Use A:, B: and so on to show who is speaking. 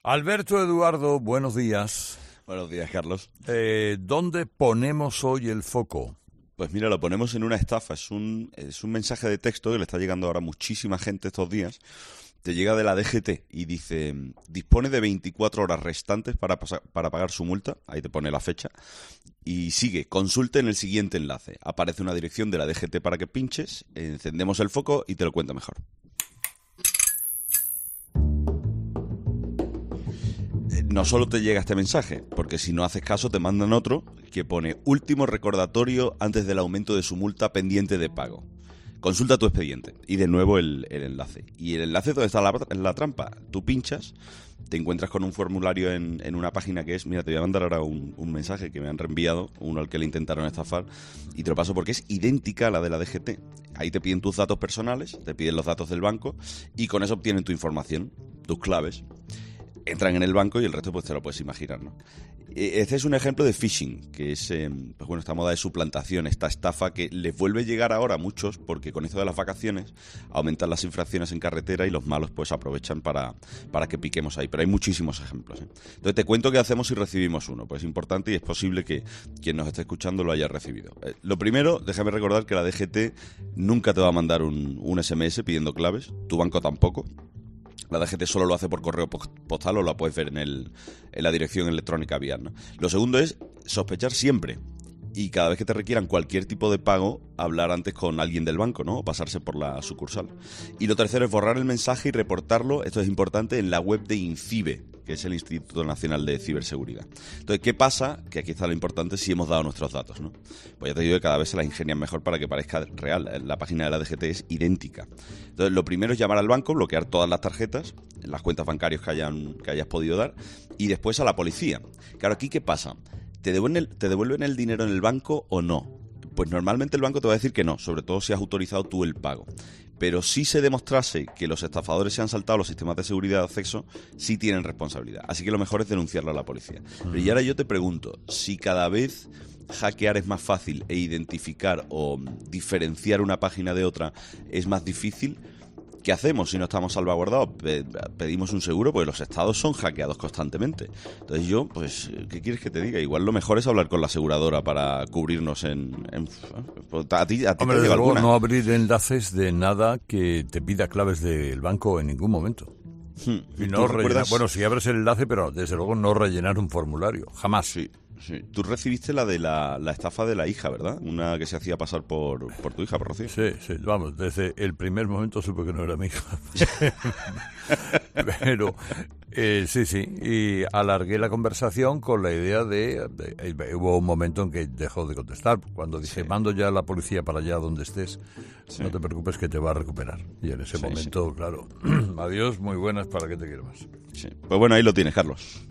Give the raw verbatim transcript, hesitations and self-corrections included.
A: Alberto Eduardo, buenos días.
B: Buenos días, Carlos.
A: Eh, ¿Dónde ponemos hoy el foco?
B: Pues mira, lo ponemos en una estafa. Es un, es un mensaje de texto que le está llegando ahora a muchísima gente estos días. Te llega de la D G T y dice: dispone de veinticuatro horas restantes para, pasar, para pagar su multa. Ahí te pone la fecha. Y sigue: consulte en el siguiente enlace. Aparece una dirección de la D G T para que pinches, encendemos el foco y te lo cuenta mejor. No solo te llega este mensaje, porque si no haces caso te mandan otro que pone: último recordatorio antes del aumento de su multa pendiente de pago. Consulta tu expediente. Y de nuevo el, el enlace. Y el enlace, ¿dónde está la, la trampa? Tú pinchas, te encuentras con un formulario en, en una página que es... Mira, te voy a mandar ahora un, un mensaje que me han reenviado, uno al que le intentaron estafar, y te lo paso porque es idéntica a la de la D G T. Ahí te piden tus datos personales, te piden los datos del banco, y con eso obtienen tu información, tus claves. Entran en el banco y el resto pues te lo puedes imaginar, ¿no? Este es un ejemplo de phishing, que es eh, pues bueno, esta moda de suplantación, esta estafa que les vuelve a llegar ahora a muchos, porque con esto de las vacaciones aumentan las infracciones en carretera y los malos pues aprovechan para, para que piquemos ahí. Pero hay muchísimos ejemplos, ¿eh? Entonces te cuento qué hacemos si recibimos uno. Pues es importante y es posible que quien nos esté escuchando lo haya recibido. Eh, lo primero, déjame recordar que la D G T nunca te va a mandar un, un S M S pidiendo claves, tu banco tampoco. La D G T solo lo hace por correo postal o la puedes ver en, el, en la dirección electrónica V I A R, ¿no? Lo segundo es sospechar siempre. Y cada vez que te requieran cualquier tipo de pago, hablar antes con alguien del banco, ¿no? O pasarse por la sucursal. Y lo tercero es borrar el mensaje y reportarlo, esto es importante, en la web de INCIBE, que es el Instituto Nacional de Ciberseguridad. Entonces, ¿qué pasa? Que aquí está lo importante si hemos dado nuestros datos, ¿no? Pues ya te digo que cada vez se la ingenian mejor para que parezca real. La página de la D G T es idéntica. Entonces, lo primero es llamar al banco, bloquear todas las tarjetas, las cuentas bancarias que, hayan, que hayas podido dar, y después a la policía. Claro, ¿aquí qué pasa? ¿Te devuelven, el, ¿Te devuelven el dinero en el banco o no? Pues normalmente el banco te va a decir que no, sobre todo si has autorizado tú el pago. Pero si se demostrase que los estafadores se han saltado los sistemas de seguridad de acceso, sí tienen responsabilidad. Así que lo mejor es denunciarlo a la policía. Pero y ahora yo te pregunto, si cada vez hackear es más fácil e identificar o diferenciar una página de otra es más difícil, ¿qué hacemos si no estamos salvaguardados? Pedimos un seguro, porque los estados son hackeados constantemente. Entonces yo, pues, ¿qué quieres que te diga? Igual lo mejor es hablar con la aseguradora para cubrirnos en... en a ti, a ti
A: Hombre,
B: te llega
A: luego
B: alguna.
A: No abrir enlaces de nada que te pida claves del banco en ningún momento.
B: Hmm.
A: Y no rellenar,
B: recuerdas?
A: bueno, si abres el enlace, pero desde luego no rellenar un formulario, jamás.
B: Sí. Sí. Tú recibiste la de la, la estafa de la hija, ¿verdad? Una que se hacía pasar por, por tu hija, por Rocío.
A: Sí, sí, vamos, desde el primer momento supe que no era mi hija. Pero, eh, sí, sí, y alargué la conversación con la idea de, de, de... Hubo un momento en que dejó de contestar, cuando dije, sí, mando ya a la policía para allá donde estés, sí, no te preocupes que te va a recuperar. Y en ese sí, momento, sí, claro, adiós, muy buenas, ¿para qué te quiero más?
B: Sí. Pues bueno, ahí lo tienes, Carlos.